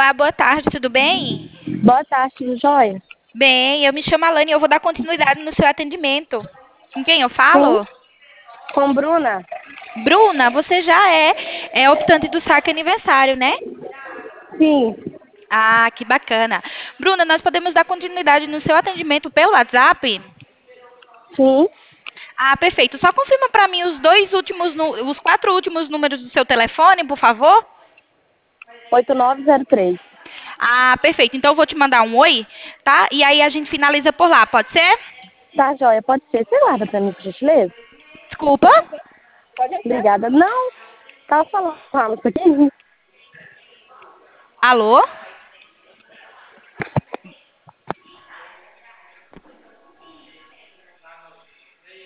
Olá, boa tarde, tudo bem? Boa tarde, tudo jóia? Bem, eu me chamo Alane e eu vou dar continuidade no seu atendimento. Com quem eu Sim, falo? com Bruna? Bruna, você já é optante do saque aniversário, né? Sim, Ah, que bacana. Bruna, nós podemos dar continuidade no seu atendimento pelo WhatsApp? sim, Ah, perfeito. Só confirma para mim os quatro últimos números do seu telefone, por favor. 8903. Ah, perfeito. Então eu vou te mandar um oi, tá? E aí a gente finaliza por lá, pode ser? Tá, jóia, pode ser. Você guarda pra mim, por gentileza? Desculpa. Obrigada. Não, tava falando isso aqui. Alô?